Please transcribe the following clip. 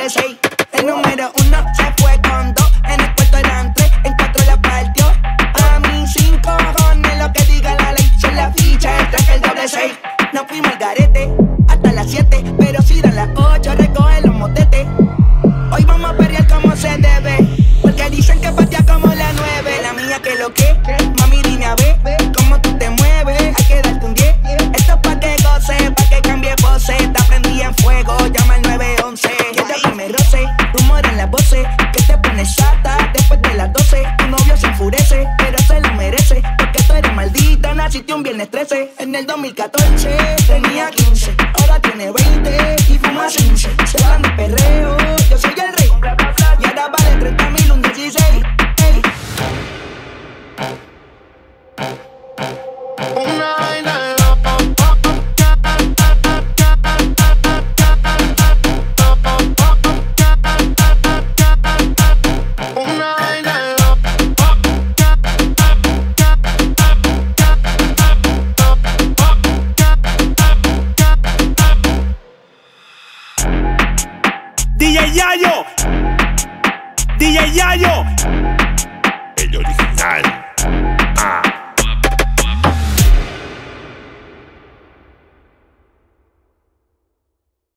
doble 6. El número 1 se fue con 2. En el cuarto eran 3, en 4 la partió. A mí 5 cojones lo que diga la ley. Son la ficha, el traje, el doble 6. Nos fuimos al garete hasta las 7, pero si dan las 8 recoge los motetes. Hoy vamos a pelear como se debe, porque dicen que patea como la 9. La mía que lo que, mami dime a ver cómo tú te mueves, hay que darte un 10. Esto es pa' que goce, pa' que cambie pose. Te prendí en fuego, llama al 911. Quiero que me roce, rumor en las voces, que te pones chata después de las 12. Tu novio se enfurece, pero se lo merece, porque tú eres maldita, naciste un viernes 13. En el 2014 tenía 15, ahora tiene 20 y fuma 15. Se van de perreo, yo soy el rey, y ahora vale 30.000 un 16. Ey. Una vaina de DJ Yayo, DJ Yayo, el original.